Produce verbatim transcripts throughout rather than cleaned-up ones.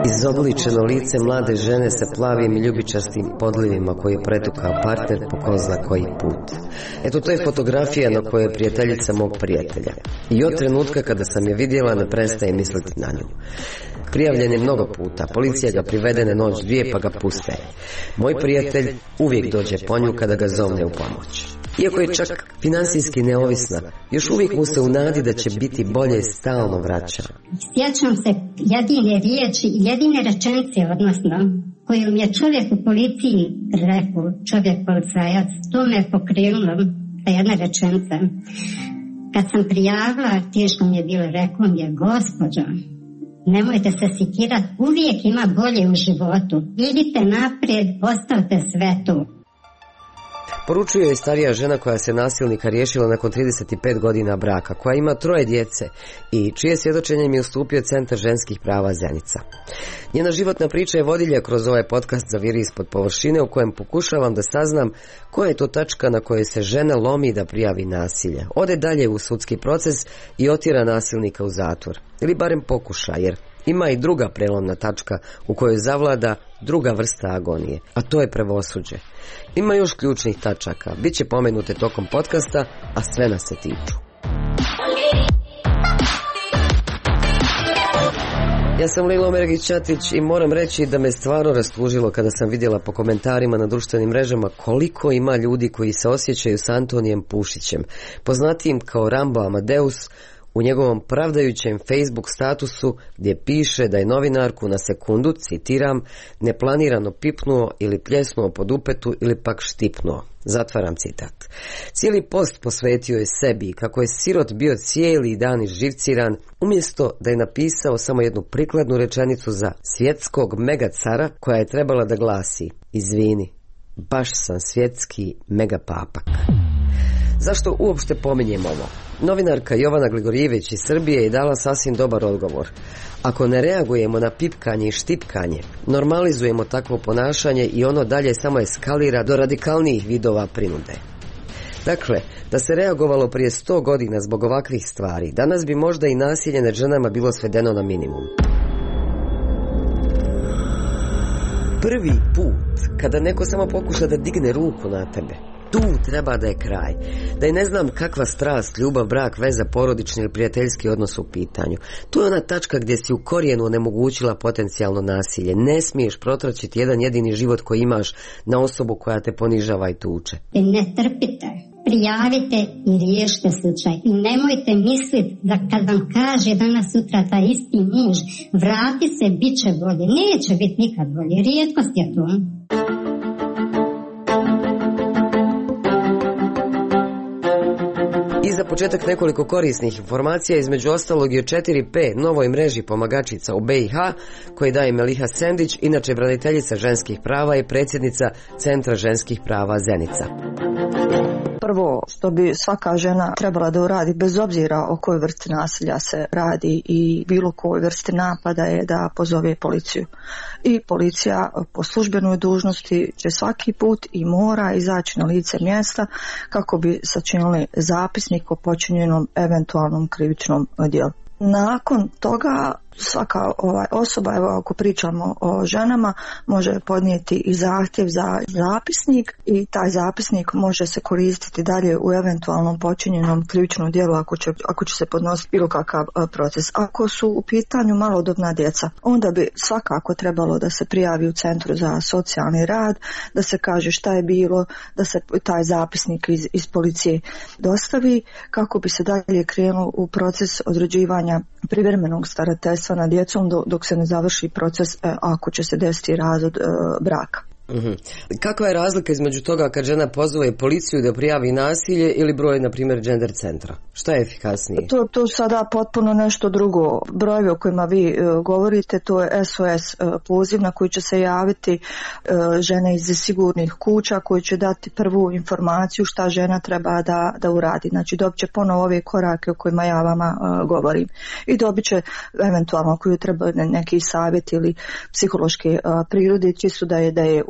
Izobličeno lice mlade žene sa plavim i ljubičastim podlivima koji je pretukao partner po ko zna koji put. Eto, to je fotografija na kojoj je prijateljica mog prijatelja. I od trenutka kada sam je vidjela ne prestaje misliti na nju. Prijavljen je mnogo puta, policija ga privede na noć dvije pa ga puste. Moj prijatelj uvijek dođe po nju kada ga zovne u pomoć. Iako je čak financijski neovisna, još uvijek mu se u nadi da će biti bolje stalno vraća. Sjećam se jedine riječi, jedine rečenice, odnosno, koju mi je čovjek u policiji rekao, čovjek policajac, to me je pokrenulo, ta jedna rečenica. Kad sam prijavila, teško mi je bilo, rekao mi je, gospođo, nemojte se sikirati, uvijek ima bolje u životu. Idite naprijed, ostavite sve to. Poručuje je starija žena koja se nasilnika riješila nakon trideset pet godina braka, koja ima troje djece i čije svjedočenje mi je ustupio Centar ženskih prava Zenica. Njena životna priča je vodilja kroz ovaj podcast Zaviri ispod površine, u kojem pokušavam da saznam koja je to tačka na kojoj se žena lomi da prijavi nasilje, ode dalje u sudski proces i otjera nasilnika u zatvor. Ili barem pokuša, jer ima i druga prelomna tačka u kojoj zavlada druga vrsta agonije, a to je pravosuđe. Ima još ključnih tačaka, bit će pomenute tokom podcasta, a sve nas se tiču. Ja sam Lilo Mergić-Ćatić i moram reći da me stvarno rastužilo kada sam vidjela po komentarima na društvenim mrežama koliko ima ljudi koji se osjećaju s Antonijem Pušićem, poznatijim kao Rambo Amadeus, u njegovom pravdajućem Facebook statusu gdje piše da je novinarku na sekundu, citiram, neplanirano pipnuo ili pljesnuo po dupetu ili pak štipnuo. Zatvaram citat. Cijeli post posvetio je sebi kako je sirot bio cijeli dan izživciran, umjesto da je napisao samo jednu prikladnu rečenicu za svjetskog megacara koja je trebala da glasi: izvini, baš sam svjetski megapapak. Zašto uopšte pominjem ovo? Novinarka Jovana Gligorijević iz Srbije je dala sasvim dobar odgovor. Ako ne reagujemo na pipkanje i štipkanje, normalizujemo takvo ponašanje i ono dalje samo eskalira do radikalnijih vidova prinude. Dakle, da se reagovalo prije sto godina zbog ovakvih stvari, danas bi možda i nasilje nad ženama bilo svedeno na minimum. Prvi put, kada neko samo pokuša da digne ruku na tebe, tu treba da je kraj. Da je ne znam kakva strast, ljubav, brak, veza, porodični ili prijateljski odnos u pitanju. Tu je ona tačka gdje si u korijenu onemogućila potencijalno nasilje. Ne smiješ protračiti jedan jedini život koji imaš na osobu koja te ponižava i tuče. Ne trpite, prijavite i riješite slučaj. I nemojte misliti da kad vam kaže danas sutra taj isti muž, vrati se, bit će bolje. Neće biti nikad bolje, rijetkost je to. I za početak nekoliko korisnih informacija, između ostalog i o četiri P, novoj mreži pomagačica u B i H, koje daje Meliha Sendić, inače braniteljica ženskih prava i predsjednica Centra ženskih prava Zenica. Prvo što bi svaka žena trebala da uradi, bez obzira o kojoj vrsti nasilja se radi i bilo kojoj vrsti napada, je da pozove policiju. I policija po službenoj dužnosti će svaki put i mora izaći na lice mjesta kako bi sačinili zapisnik o počinjenom eventualnom krivičnom djelu. Nakon toga svaka ovaj osoba, evo ako pričamo o ženama, može podnijeti i zahtjev za zapisnik i taj zapisnik može se koristiti dalje u eventualnom počinjenom krivičnom djelu ako će, ako će se podnositi bilo kakav proces. Ako su u pitanju malodobna djeca, onda bi svakako trebalo da se prijavi u Centru za socijalni rad, da se kaže šta je bilo, da se taj zapisnik iz, iz policije dostavi kako bi se dalje krenulo u proces određivanja privremenog starateljstva na djecom dok se ne završi proces ako će se desiti razvod braka. Mm-hmm. Kakva je razlika između toga kad žena pozove policiju da prijavi nasilje ili broj, na primjer, gender centra? Šta je efikasnije? To, to sada potpuno nešto drugo. Brojevi o kojima vi uh, govorite, to je S O S uh, poziv na koji će se javiti uh, žene iz sigurnih kuća koji će dati prvu informaciju šta žena treba da, da uradi. Znači dobit će ponovo ove korake o kojima ja vama uh, govorim. I dobit će eventualno ako ju treba neki savjet ili psihološke uh, prirode, čisto da je, da je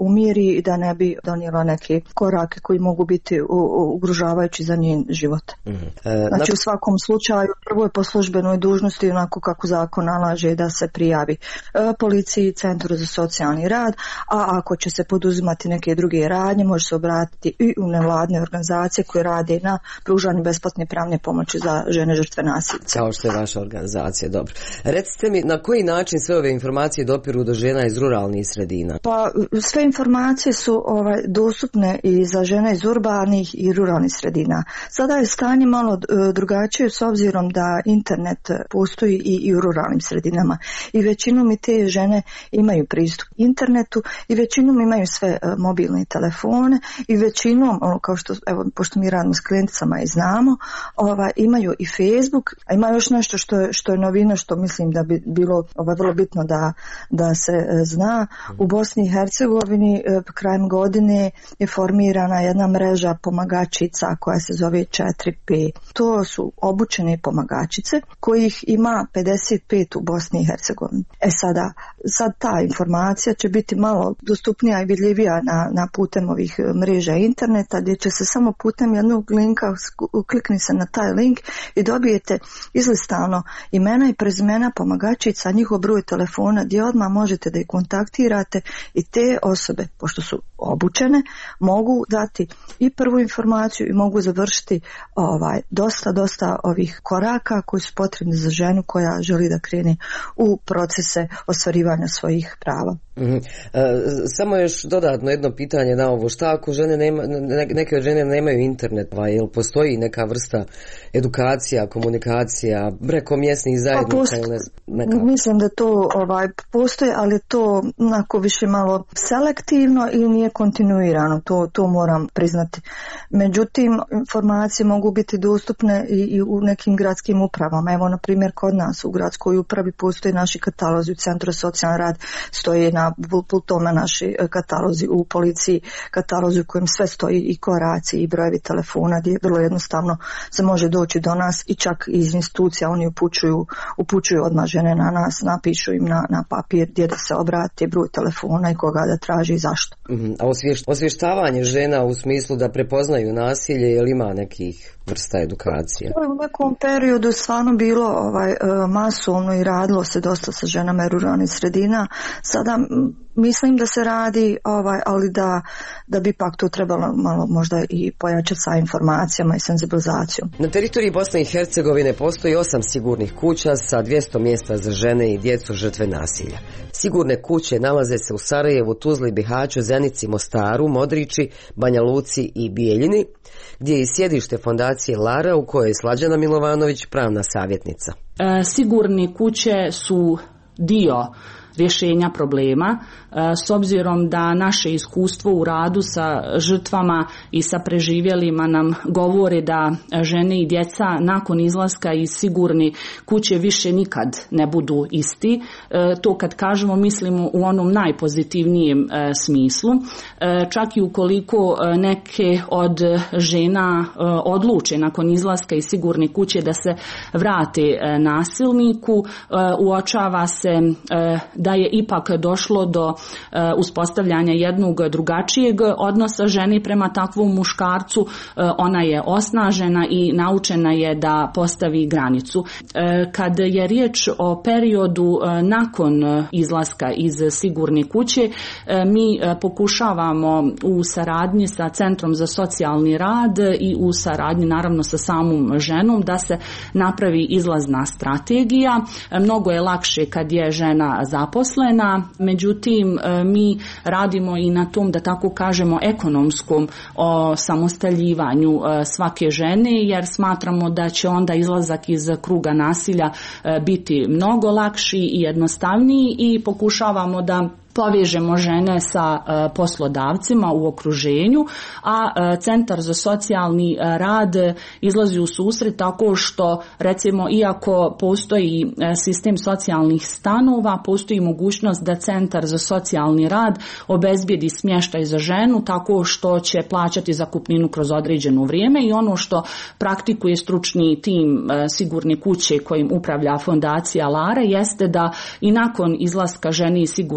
umiri i da ne bi donijela neke korake koji mogu biti ugrožavajući za njen život. Mm-hmm. E, znači u svakom slučaju prvo je po službenoj dužnosti onako kako zakon nalaže da se prijavi e, policiji, Centru za socijalni rad, a ako će se poduzimati neke druge radnje može se obratiti i u nevladne organizacije koje rade na pružanju besplatne pravne pomoći za žene žrtve nasilja. Kao što je vaša organizacija, dobro. Recite mi na koji način sve ove informacije dopiru do žena iz ruralnih sredina? Pa sve informacije su ovaj, dostupne i za žene iz urbanih i ruralnih sredina. Sada je stanje malo drugačije s obzirom da internet postoji i, i u ruralnim sredinama i većinom i te žene imaju pristup internetu i većinom imaju sve uh, mobilne telefone i većinom, ono, kao što, evo, pošto mi radimo s klijenticama i znamo, ovaj, imaju i Facebook, a ima još nešto što je, što je novina, što mislim da bi bilo ovaj, vrlo bitno da, da se uh, zna. U Bosni i Hercegovini uh, krajem godine je formirana jedna mreža pomagačica koja se zove četiri P. To su obučene pomagačice kojih ima pedeset pet u Bosni i Hercegovini. E sada, sad ta informacija će biti malo dostupnija i vidljivija na, na putem ovih mreža interneta gdje će se samo putem jednog linka klikni se na taj link i dobijete izlistano imena i prezimena pomagačica, njihov broj telefona gdje odmah možete da ih kontaktirate i te osobe, pošto su obučene, mogu dati i prvu informaciju i mogu završiti ovaj, dosta, dosta ovih koraka koji su potrebni za ženu koja želi da krene u procese ostvarivanja svojih prava. Mm-hmm. E, samo još dodatno jedno pitanje na ovo, šta ako žene nema, ne, neke od žene nemaju internet, pa jel postoji neka vrsta edukacija, komunikacija preko mjesnih zajednica? Pa posto, ili ne, mislim da to ovaj, postoji, ali to onako više malo selektivno i nije kontinuirano, to, to moram priznati. Međutim, informacije mogu biti dostupne i, i u nekim gradskim upravama. Evo, na primjer, kod nas u gradskoj upravi postoje naši katalozi, u Centru za socijalni rad stoje na pultoma naši katalozi, u policiji katalozi u kojem sve stoji i koraci i brojevi telefona gdje vrlo jednostavno se može doći do nas i čak iz institucija oni upućuju, upućuju odmah žene na nas, napišu im na, na papir gdje da se obrati, broj telefona i koga da traži i zašto. Mm-hmm. A osvješ, osvještavanje žena u smislu da prepoznaju nasilje, je li ima nekih vrsta edukacije? U nekom periodu stvarno bilo ovaj, masovno i radilo se dosta sa ženama ruralnih sredina. Sada mislim da se radi, ovaj, ali da, da bi pak to trebalo malo možda i pojačati sa informacijama i senzibilizacijom. Na teritoriji Bosne i Hercegovine postoji osam sigurnih kuća sa dvjesto mjesta za žene i djecu žrtve nasilja. Sigurne kuće nalaze se u Sarajevu, Tuzli, Bihaću, Zenici, Mostaru, Modrići, Banja Luci i Bijeljini, gdje je i sjedište fondacije Lara u kojoj je Slađana Milovanović pravna savjetnica. E, sigurne kuće su dio rješenja problema, s obzirom da naše iskustvo u radu sa žrtvama i sa preživjelima nam govore da žene i djeca nakon izlaska iz sigurne kuće više nikad ne budu isti. To kad kažemo mislimo u onom najpozitivnijem smislu. Čak i ukoliko neke od žena odluče nakon izlaska iz sigurne kuće da se vrate nasilniku, uočava se da je ipak došlo do uh, uspostavljanja jednog drugačijeg odnosa žene prema takvom muškarcu. Uh, ona je osnažena i naučena je da postavi granicu. Uh, kad je riječ o periodu uh, nakon izlaska iz sigurne kuće, uh, mi uh, pokušavamo u saradnji sa Centrom za socijalni rad i u saradnji naravno sa samom ženom da se napravi izlazna strategija. Uh, mnogo je lakše kad je žena zaposlena, međutim mi radimo i na tom, da tako kažemo, ekonomskom osamostaljivanju svake žene, jer smatramo da će onda izlazak iz kruga nasilja biti mnogo lakši i jednostavniji i pokušavamo da povežemo žene sa e, poslodavcima u okruženju, a e, Centar za socijalni rad izlazi u susret tako što, recimo, iako postoji e, sistem socijalnih stanova, postoji mogućnost da Centar za socijalni rad obezbijedi smještaj za ženu tako što će plaćati zakupninu kroz određeno vrijeme i ono što praktikuje stručni tim e, sigurne kuće kojim upravlja fondacija Lara jeste da i nakon izlaska žene iz sigurne kuće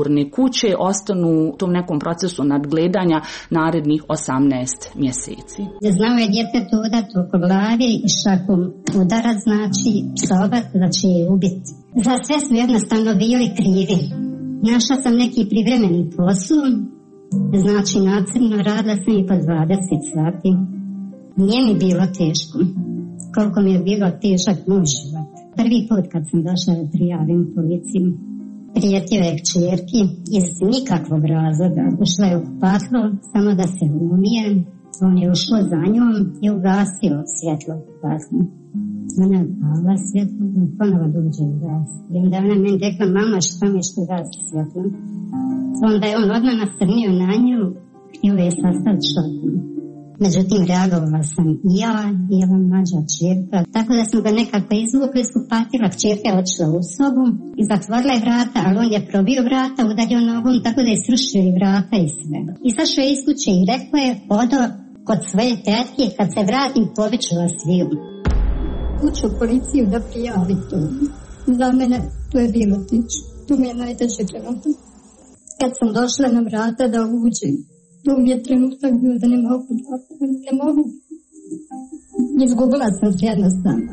kuće ostanu u tom nekom procesu nadgledanja narednih osamnaest mjeseci. Znao je djetetu udati oko glavi i šakom udarac, znači psovat da će je ubiti. Za sve su jednostavno bili krivi. Našla sam neki privremeni posao, znači nacrno radila sam i po dvadeset sati. Nije mi bilo teško, koliko mi je bilo težak moj život. Prvi put kad sam došla da prijavim policiju, prijetio je kćerki iz nikakvog razloga. Ušla je u kupatlo samo da se umije. On je ušlo za njom i ugasio svjetlo u kupatlu. Ona je pala svjetlo i ponovo dođe u gas. I onda ona meni rekla, mama, šta mi što gasi svjetlo? Onda je on odmah nasrnio na nju, htio je sastaviti šokom. Međutim, reagovala sam i ja i ova mlađa kćerka. Tako da smo ga nekako izvukli iz kupatila. Kćerka je odšla u sobu i zatvorila je vrata, ali on je probio vrata, udario nogom, tako da je srušio i vrata i sve. Izašao je iz kuće i rekao je, odo kod svoje tetke, kad se vratim, pobiću vas sviju. Kuću u policiju da prijavi to. Za mene to je bilo tično. To mi je najteže trenutak. Kad sam došla na vrata da uđem, to mi je trenutak bio da ne mogu, ne mogu. Izgubila sam se jednostavno.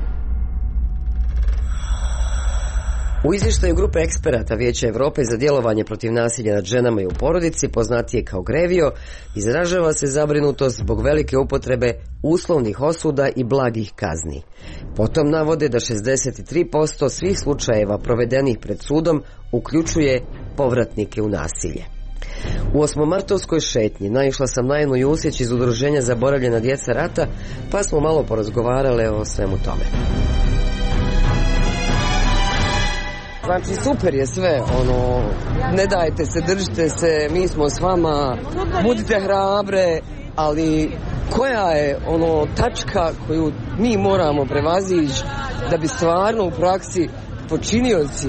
U izvještaju grupe eksperata Vijeća Europe za djelovanje protiv nasilja nad ženama i u porodici, poznatije kao GREVIO, izražava se zabrinutost zbog velike upotrebe uslovnih osuda i blagih kazni. Potom navode da šezdeset tri posto svih slučajeva provedenih pred sudom uključuje povratnike u nasilje. U osmomartovskoj šetnji naišla sam na Enu Jusić iz udruženja Zaboravljena djeca rata, pa smo malo porazgovarale o svemu tome. Znači super je sve, ono, ne dajte se, držite se, mi smo s vama, budite hrabre, ali koja je ono tačka koju mi moramo prevazići da bi stvarno u praksi počinioci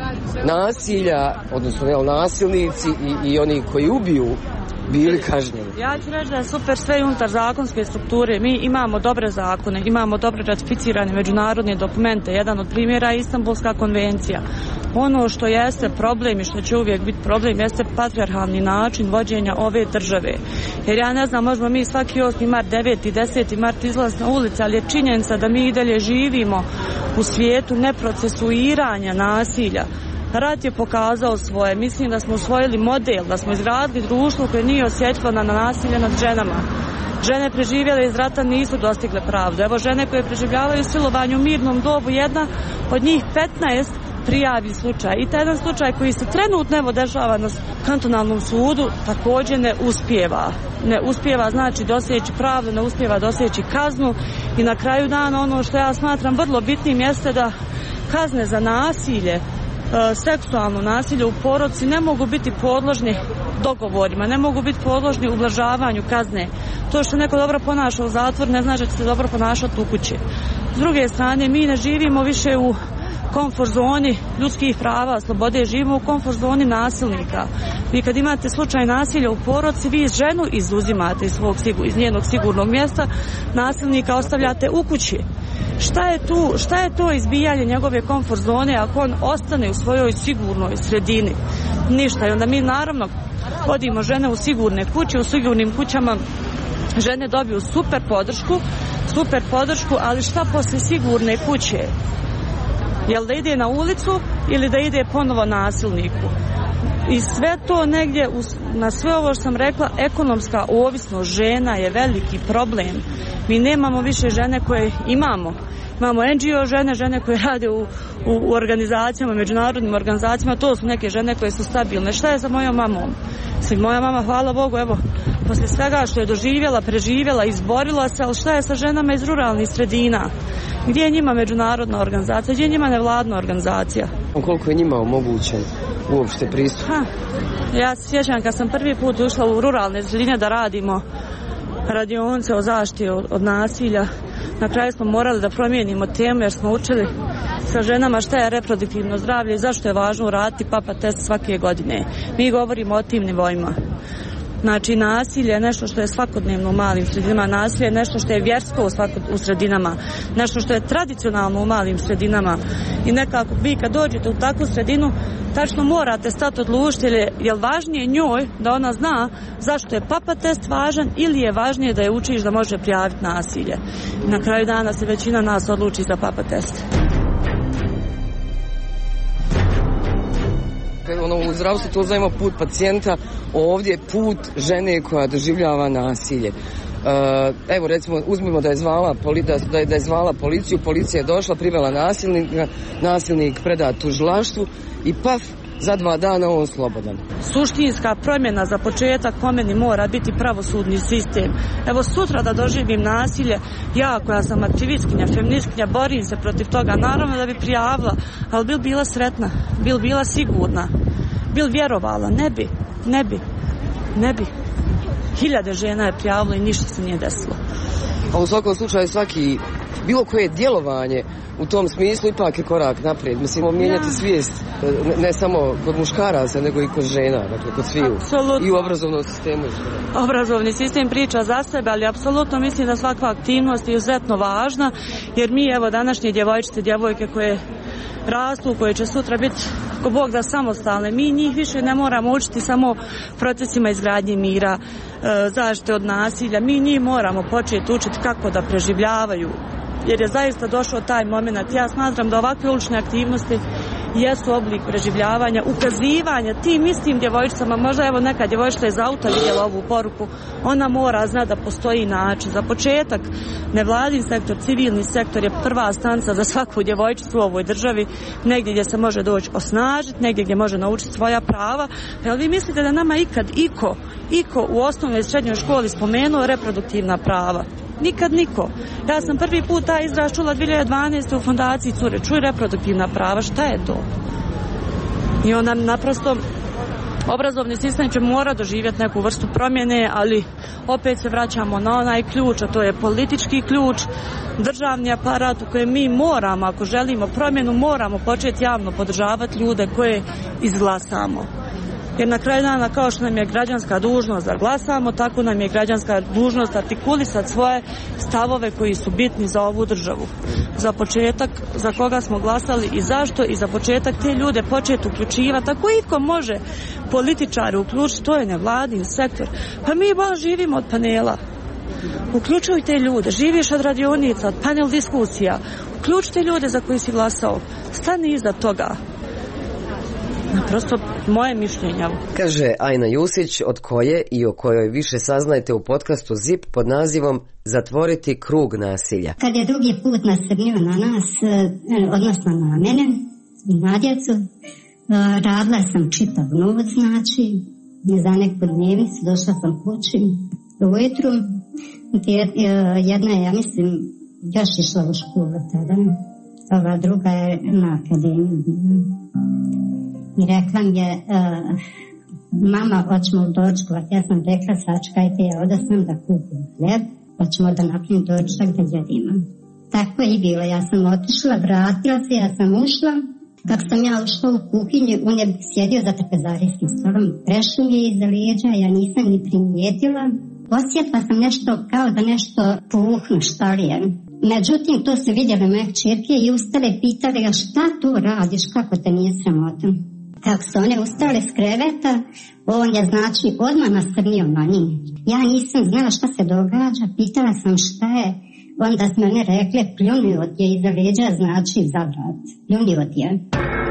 nasilja, odnosno jel, nasilnici i, i oni koji ubiju bili kažnjeni? Ja ću reći da je super sve unutar zakonske strukture. Mi imamo dobre zakone, imamo dobre ratificirane međunarodne dokumente. Jedan od primjera je Istanbulska konvencija. Ono što jeste problem i što će uvijek biti problem jeste patrijarhalni način vođenja ove države. Jer ja ne znam, možemo mi svaki osmi mart, deveti, deseti mart izlaz na ulici, ali je činjenica da mi i dalje živimo u svijetu neprocesuiranja nasilja. Rat je pokazao svoje. Mislim da smo usvojili model, da smo izgradili društvo koje nije osjetljivo na nasilje nad ženama. Žene preživjele iz rata nisu dostigle pravdu. Evo žene koje preživljavaju silovanje u mirnom dobu, jedna od njih petnaest prijavi slučaj. I taj jedan slučaj koji se trenutno evo dešava na kantonalnom sudu također ne uspijeva. Ne uspijeva znači doseći pravdu, ne uspijeva doseći kaznu i na kraju dana ono što ja smatram vrlo bitnim jeste da kazne za nasilje, seksualno nasilje u porodici ne mogu biti podložni dogovorima, ne mogu biti podložni ublažavanju kazne. To što neko dobro ponaša u zatvor ne znači da će se dobro ponašati u kući. S druge strane, mi ne živimo više u komfort zoni ljudskih prava, slobode, živimo u komfort zoni nasilnika. Vi kad imate slučaj nasilja u porodici, vi ženu izuzimate iz, svog, iz njenog sigurnog mjesta, nasilnika ostavljate u kući. Šta je tu, šta je to izbijanje njegove komfort zone ako on ostane u svojoj sigurnoj sredini? Ništa. I onda mi naravno vodimo žene u sigurne kuće, u sigurnim kućama žene dobiju super podršku, super podršku, ali šta poslije sigurne kuće? Jel da ide na ulicu ili da ide ponovo nasilniku? I sve to negdje, na sve ovo što sam rekla, ekonomska ovisnost žena je veliki problem. Mi nemamo više žene koje imamo. Imamo en dži o žene, žene koje rade u, u, u organizacijama, međunarodnim organizacijama, to su neke žene koje su stabilne. Šta je sa mojom mamom? Sve, moja mama, hvala Bogu, evo, poslije svega što je doživjela, preživjela, izborila se, ali šta je sa ženama iz ruralnih sredina? Gdje je njima međunarodna organizacija, gdje je njima nevladna organizacija? Koliko je njima omogućen uopšte pristup? Ha, ja se sjećam kad sam prvi put ušla u ruralne sredine da radimo radionice o zaštiti od, od nasilja. Na kraju smo morali da promijenimo temu jer smo učili sa ženama šta je reproduktivno zdravlje i zašto je važno uraditi papa test svake godine. Mi govorimo o tim nivoima. Znači nasilje je nešto što je svakodnevno u malim sredinama, nasilje je nešto što je vjersko u, svakod, u sredinama, nešto što je tradicionalno u malim sredinama i nekako vi kad dođete u takvu sredinu tačno morate stati odlučiti je li važnije njoj da ona zna zašto je papa test važan ili je važnije da je učiš da može prijaviti nasilje. Na kraju dana se većina nas odluči za papa test. Ono, u zdravstvu to zovemo put pacijenta, ovdje put žene koja doživljava nasilje. Uh, evo recimo uzmimo da je zvala da je, da je zvala policiju, policija je došla, privela nasilnika, nasilnik predat tužilaštvu i paf, za dva dana on slobodan. Suštinska promjena za početak po meni mora biti pravosudni sistem. Evo sutra da doživim nasilje, ja koja sam aktivistkinja, feministkinja, borim se protiv toga, naravno da bi prijavila, ali bil bila sretna, bil bila sigurna, bil vjerovala, ne bi, ne bi, ne bi. Hiljade žena je prijavilo i ništa se nije desilo. A u svakom slučaju svaki, bilo koje djelovanje u tom smislu ipak je korak naprijed. Mislimo mijenjati ja. svijest ne, ne samo kod muškaraca nego i kod žena, dakle kod sviju. Apsolutno. I u obrazovnom sistemu. Obrazovni sistem priča za sebe, ali apsolutno mislim da svaka aktivnost je izuzetno važna, jer mi evo današnje djevojčice, djevojke koje rastu, koje će sutra biti ko Bog da samostalne, mi njih više ne moramo učiti samo procesima izgradnje mira, zaštite od nasilja, mi njih moramo početi učiti kako da preživljavaju, jer je zaista došao taj moment. Ja smatram da ovakve ulične aktivnosti jesu oblik preživljavanja, ukazivanja tim istim djevojčicama, možda evo neka djevojčica iz auta vidjela ovu poruku, ona mora znati da postoji način. Za početak, nevladin sektor, civilni sektor je prva stanca za svaku djevojčicu u ovoj državi, negdje gdje se može doći osnažiti, negdje gdje može naučiti svoja prava. Jel vi mislite da nama ikad iko, iko u osnovnoj i srednjoj školi spomenuo reproduktivna prava? Nikad niko. Ja sam prvi put taj izraz čula dvije hiljade dvanaeste u fondaciji Cure. Čuj, reproduktivna prava, šta je to? I onda naprosto obrazovni sistem će mora doživjeti neku vrstu promjene, ali opet se vraćamo na onaj ključ, a to je politički ključ, državni aparat u kojem mi moramo, ako želimo promjenu, moramo početi javno podržavati ljude koje izglasamo. Jer na kraju dana, kao što nam je građanska dužnost da glasamo, tako nam je građanska dužnost artikulisati svoje stavove koji su bitni za ovu državu. Za početak, za koga smo glasali i zašto, i za početak te ljude početi uključivati. Ako iko može političari uključiti, to je nevladin sektor. Pa mi baš živimo od panela. Uključujte ljude, živiš od radionica, od panel diskusija. Uključite ljude za koji si glasao. Stani iza toga. Prosto moje mišljenje. Kaže Ajna Jusić, od koje i o kojoj više saznajte u podcastu ZIP pod nazivom Zatvoriti krug nasilja. Kad je drugi put nasrnio na nas, odnosno na mene i na djecu, radila sam čitav noć, znači za neku dnevnicu, došla sam kući ujutru, jedna je, ja mislim, još išla u školu tada, ova druga je na akademiji. I rekla mi je, uh, mama, hoćemo dočkovat. Ja sam rekla, sačekajte, ja odasam da kupim hljeb, hoćemo da napravim dočak da jedimo. Tako je i bilo, ja sam otišla, vratila se, ja sam ušla. Kako sam ja ušla u kuhinju, on je sjedio za trpezarijskim stolom, prešao mi je iza lijeđa, ja nisam ni primijetila. Osjetila sam nešto, kao da nešto puhnu, šta li je. Međutim, to su vidjeli moje kćerke i ustale i pitali ga, šta tu radiš, kako te nije sramota. Kako su one ustale s kreveta, on je znači odmah nasrnio na njih. Ja nisam znala šta se događa, pitala sam šta je, onda smo one rekle, pljunio ti je iza leđa, znači za vrat, pljunio ti je.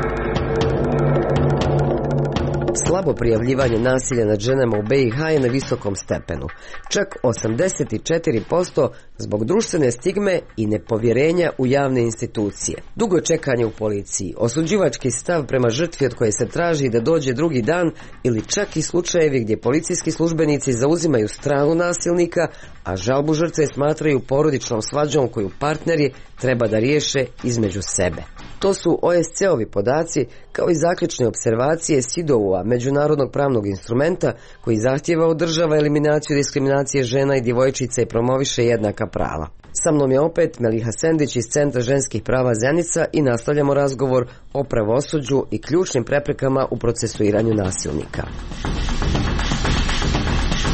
Slabo prijavljivanje nasilja nad ženama u be i ha je na visokom stepenu. Čak osamdeset četiri posto zbog društvene stigme i nepovjerenja u javne institucije. Dugo čekanje u policiji, osuđivački stav prema žrtvi od koje se traži da dođe drugi dan ili čak i slučajevi gdje policijski službenici zauzimaju stranu nasilnika, a žalbu žrtve smatraju porodičnom svađom koju partneri treba da riješe između sebe. To su o es ce ovi podaci kao i zaključne observacije S I D O-a, međunarodnog pravnog instrumenta koji zahtijeva od država eliminaciju diskriminacije žena i djevojčica i promoviše jednaka prava. Sa mnom je opet Meliha Sendić iz Centra ženskih prava Zenica i nastavljamo razgovor o pravosuđu i ključnim preprekama u procesuiranju nasilnika.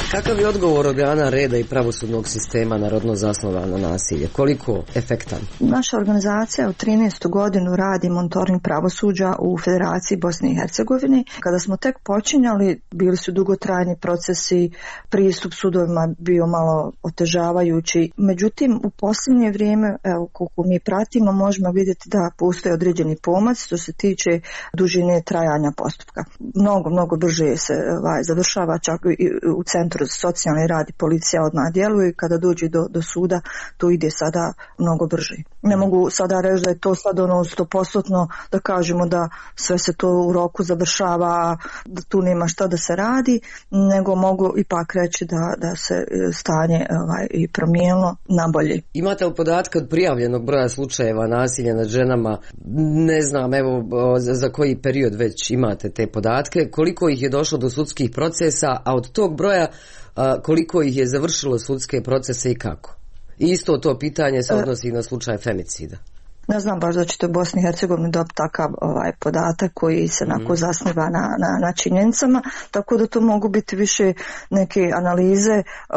Kakav je odgovor organa reda i pravosudnog sistema na rodno zasnovano nasilje? Koliko efektan? Naša organizacija u trinaestu godinu radi monitoring pravosuđa u Federaciji Bosne i Hercegovine. Kada smo tek počinjali, bili su dugotrajni procesi, pristup sudovima bio malo otežavajući. Međutim, u posljednje vrijeme, evo, koliko mi pratimo, možemo vidjeti da postoje određeni pomac što se tiče dužine trajanja postupka. Mnogo, mnogo brže se ovaj, završava, čak i u Centru za socijalni rad i policija odmah djeluje i kada dođe do, do suda, to ide sada mnogo brže. Ne mogu sada reći da je to sad ono sto posto da kažemo da sve se to u roku završava, da tu nema šta da se radi, nego mogu ipak reći da, da se stanje ovaj, i promijenilo na bolje. Imate li podatke od prijavljenog broja slučajeva nasilja nad ženama? Ne znam, evo za, za koji period već imate te podatke, koliko ih je došlo do sudskih procesa, a od tog broja a, koliko ih je završilo sudske procese i kako? I isto to pitanje se odnosi i na slučaj femicida. Ne znam baš da ćete u Bosni i Hercegovini dobiti takav ovaj, podatak koji se onako mm. zasniva na, na, na činjenicama, tako da to mogu biti više neke analize,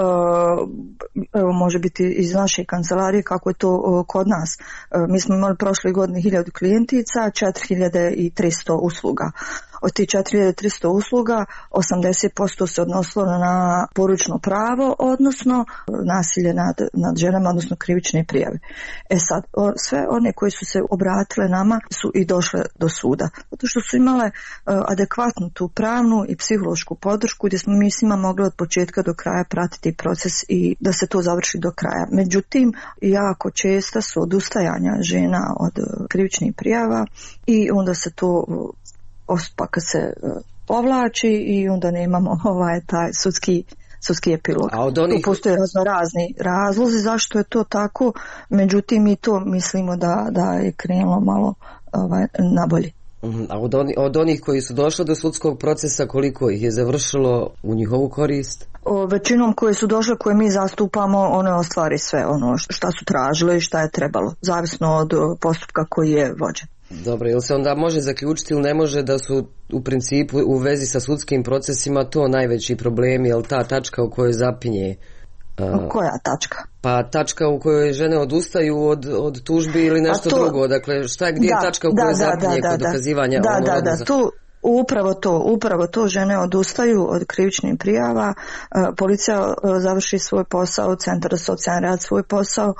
uh, evo može biti iz naše kancelarije kako je to uh, kod nas. Uh, mi smo imali prošle godine hiljadu klijentica, četiri hiljade tristo usluga. Od tih četiri hiljade tristo usluga, osamdeset posto se odnosilo na porodično pravo, odnosno nasilje nad, nad ženama, odnosno krivične prijave. E sad, o, sve one koje su se obratile nama su i došle do suda. Zato što su imale uh, adekvatnu tu pravnu i psihološku podršku gdje smo mi s njima mogli od početka do kraja pratiti proces i da se to završi do kraja. Međutim, jako česta su odustajanja žena od uh, krivičnih prijava i onda se to uh, postupak se povlači i onda nemamo ovaj taj sudski sudski epilog. A od onih... Tu postoje razno razni razlozi zašto je to tako, međutim mi to mislimo da, da je krenulo malo ovaj, nabolje. A od, oni, od onih koji su došli do sudskog procesa, koliko ih je završilo u njihovu korist? O, većinom koje su došle, koje mi zastupamo, one ostvari sve ono šta su tražile i šta je trebalo, zavisno od postupka koji je vođen. Dobro, jel se onda može zaključiti ili ne može da su u principu u vezi sa sudskim procesima to najveći problem, jel ta tačka u kojoj zapinje? Uh, Koja tačka? Pa tačka u kojoj žene odustaju od, od tužbi ili nešto to, drugo, dakle šta je, gdje da, je tačka u kojoj da, zapinje da, da, kod da, dokazivanja? Da, ono, da, da, da, tu Upravo to, upravo to žene odustaju od krivičnih prijava, policija završi svoj posao, centar za socijalni rad svoj posao,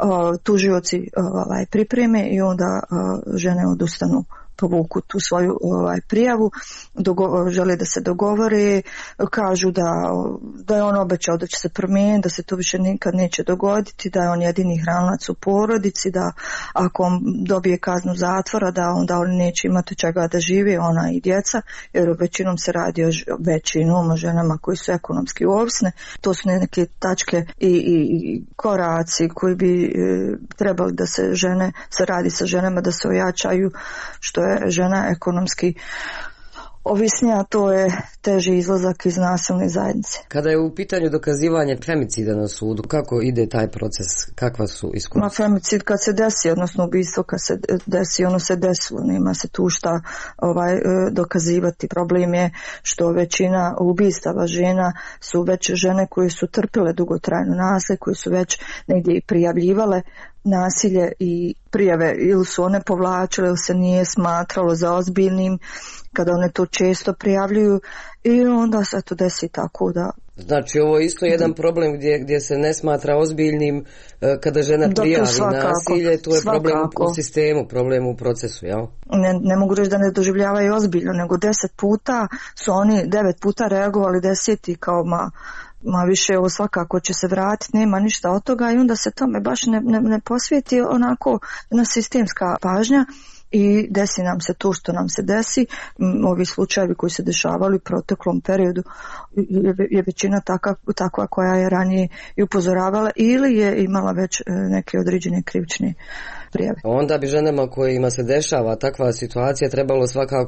tužioci ovaj, pripreme i onda žene odustanu, povuku tu svoju ovaj, prijavu, dogo, žele da se dogovore, kažu da, da je on obećao da će se promijeniti, da se to više nikad neće dogoditi, da je on jedini hranac u porodici, da ako on dobije kaznu zatvora, da onda oni neće imati čega da žive, ona i djeca, jer većinom se radi o većinom o ženama koji su ekonomski ovisne. To su neke tačke i, i, i koraci koji bi e, trebali da se žene, se radi sa ženama da se ojačaju, što je žena ekonomski ovisnija, to je teži izlazak iz nasilne zajednice. Kada je u pitanju dokazivanje femicida na sudu, kako ide taj proces, kakva su iskustva? Ma femicid kad se desi, odnosno ubistvo kad se desi, ono se desilo, nema se tu šta ovaj, dokazivati. Problem je što većina ubistava žena su već žene koje su trpile dugotrajno nasilje, koje su već negdje i prijavljivale nasilje i prijave ili su one povlačile ili se nije smatralo za ozbiljnim kada one to često prijavljuju i onda se to desi tako da... Znači ovo je isto jedan problem gdje, gdje se ne smatra ozbiljnim kada žena prijavi svakako, nasilje, to je svakako. Problem u sistemu, problem u procesu, jel? Ne, ne mogu reći da ne doživljavaju ozbiljno, nego deset puta su oni devet puta reagovali, deseti kao ma... ma više ovo svakako će se vratiti, nema ništa od toga i onda se tome baš ne, ne, ne posvijeti onako jedna sistemska pažnja i desi nam se to što nam se desi. Ovi slučajevi koji se dešavali u proteklom periodu je, je većina taka, takva koja je ranije i upozoravala ili je imala već neke određene krivične prijave. Onda bi ženama kojima se dešava takva situacija trebalo svakako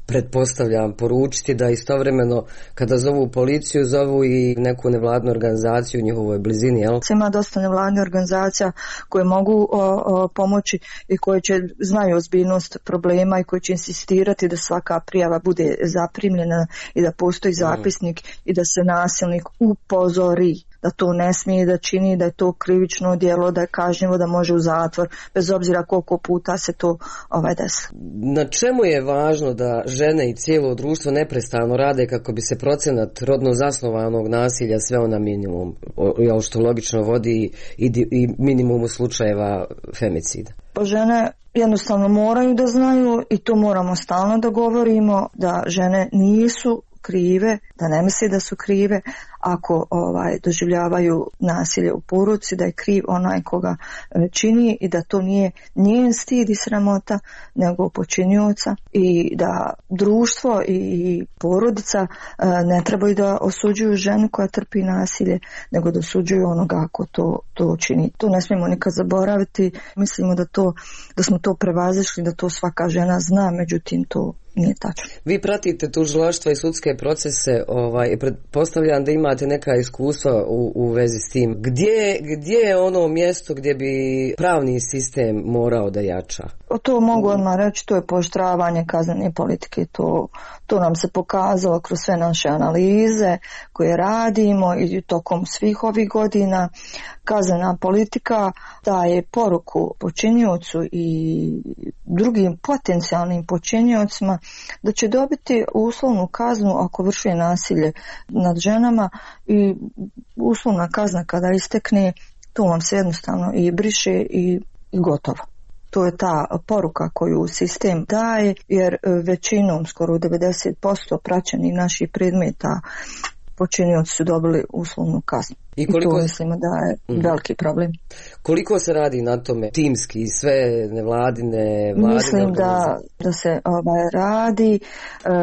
pretpostavljam, poručiti da istovremeno kada zovu policiju, zovu i neku nevladnu organizaciju u njihovoj blizini, jel? Ima dosta nevladnih organizacija koje mogu o, o, pomoći i koje će znaju ozbiljnost problema i koje će insistirati da svaka prijava bude zaprimljena i da postoji zapisnik mm. i da se nasilnik upozori da to ne smije da čini, da je to krivično djelo, da je kažnjivo, da može u zatvor, bez obzira koliko puta se to ovaj desi. Na čemu je važno da žene i cijelo društvo neprestano rade kako bi se procenat rodno zasnovanog nasilja sveo na minimum, što logično vodi i, i minimumu slučajeva femicida? Žene jednostavno moraju da znaju i to moramo stalno da govorimo, da žene nisu krive, da ne misli da su krive ako ovaj doživljavaju nasilje u porodici, da je kriv onaj koga čini i da to nije njen stid i sramota nego počinioca i da društvo i porodica ne trebaju da osuđuju ženu koja trpi nasilje, nego da osuđuju onoga ko to, to čini. To ne smijemo nikad zaboraviti. Mislimo da, to, da smo to prevazišli, da to svaka žena zna, međutim to nije tačno. Vi pratite tužilaštva i sudske procese, ovaj, pretpostavljam da imate neka iskustva u, u vezi s tim. Gdje, gdje je ono mjesto gdje bi pravni sistem morao da jača? To mogu odmah reći, to je pooštravanje kaznene politike. To, to nam se pokazalo kroz sve naše analize koje radimo i tokom svih ovih godina. Kaznena politika daje poruku počiniocu i drugim potencijalnim počiniocima da će dobiti uslovnu kaznu ako vrši nasilje nad ženama i uslovna kazna kada istekne, to vam se jednostavno i briše i, i gotovo. To je ta poruka koju sistem daje, jer većinom, skoro devedeset posto praćenih naših predmeta počinioci su dobili uslovnu kaznu. I, koliko... I to mislimo da je mm. veliki problem. Koliko se radi na tome timski, sve nevladine, vladine? Mislim da, da se ovaj, radi, e,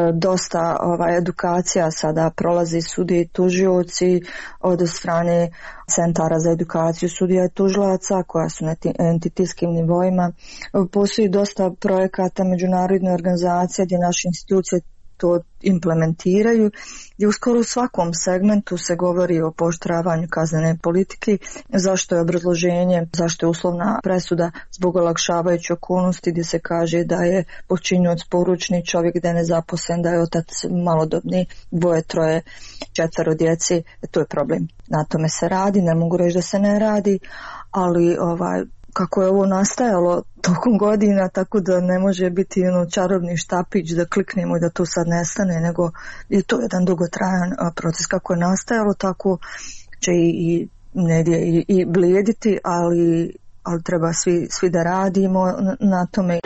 dosta ovaj, edukacija sada prolazi sudije i tužioci od strane centara za edukaciju sudija i tužilaca koja su na entitijskim nivoima. Postoji dosta projekata međunarodne organizacije gdje naše institucije to implementiraju i u skoro svakom segmentu se govori o pooštravanju kaznene politike, zašto je obrazloženje, zašto je uslovna presuda zbog olakšavajuće okolnosti gdje se kaže da je počinioc poručni čovjek, da je nezaposlen, da je otac malodobni, dvoje, troje, četvero djeci, to je problem. Na tome se radi, ne mogu reći da se ne radi, ali ovaj kako je ovo nastajalo tokom godina, tako da ne može biti ono čarobni štapić da kliknemo i da to sad nestane, nego je to jedan dugotrajan proces. Kako je nastajalo, tako će i, i negdje i, i blijediti, ali, ali treba svi, svi da radimo na, na tome.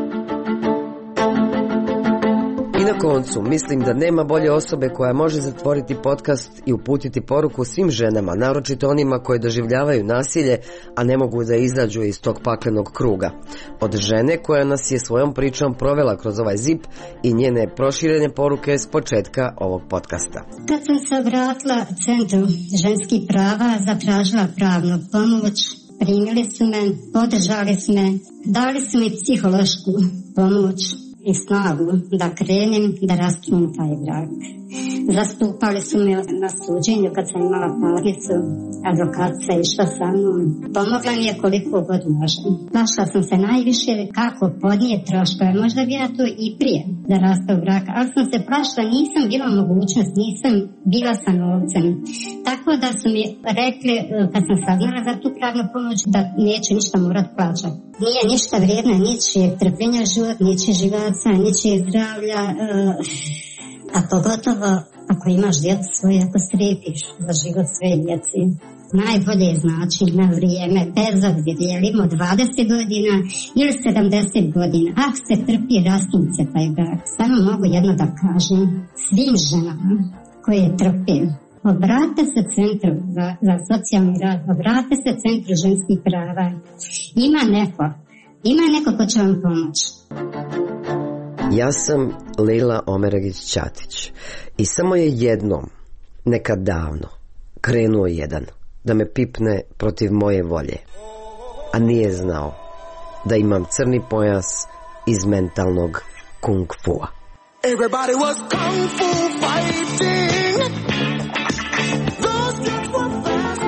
I na koncu, mislim da nema bolje osobe koja može zatvoriti podcast i uputiti poruku svim ženama, naročito onima koje doživljavaju nasilje, a ne mogu da izađu iz tog paklenog kruga. Od žene koja nas je svojom pričom provela kroz ovaj zip i njene proširene poruke s početka ovog podcasta. Kad sam se obratila Centru ženskih prava, zatražila pravnu pomoć, primili su me, podržali su me, dali su mi psihološku pomoć i snagu da krenem da raskinem taj brak. Zastupali su me na suđenju kad sam imala parnicu, advokatica je išla sa mnom. Pomogla mi je koliko god može. Našla sam se najviše kako podnijeti troškove, možda bi ja to i prije da rastav brak, ali sam se plašila, nisam bila mogućnost, nisam bila sa novcem. Tako da su mi rekli, kad sam saznala za tu pravnu pomoć, da neću ništa morat plaćati. Nije ništa vrijedna, ničije trpljenja život, ničije živaca, ničije zdravlja, uh, a pogotovo ako imaš djecu svoje, ako strepiš za život svoje djeci. Najbolje je znači na vrijeme, bez obzira dijelimo dvadeset godina ili sedamdeset godina. Ako se trpi, raskinut se taj brak. Samo mogu jedno da kažem svim ženama koje trpe. Obratite se Centru za, za socijalni rad, obratite se Centru ženskih prava. Ima neko, ima neko ko će vam pomoći. Ja sam Lejla Omeragić-Ćatić i samo je jednom, nekad davno, krenuo jedan da me pipne protiv moje volje, a nije znao da imam crni pojas iz mentalnog kung fua. Everybody was kung fu fighting. Those kids were fast.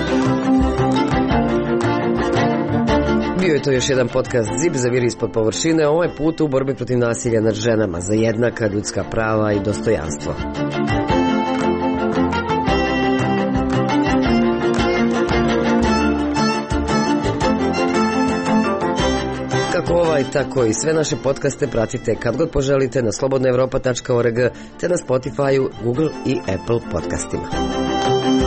Bio je to još jedan podcast Zip za vir ispod površine, ovaj put u borbi protiv nasilja nad ženama za jednaka ljudska prava i dostojanstvo. Kako ovaj, tako i sve naše podcaste pratite kad god poželite na slobodna evropa tačka org te na Spotify, Google i Apple podcastima.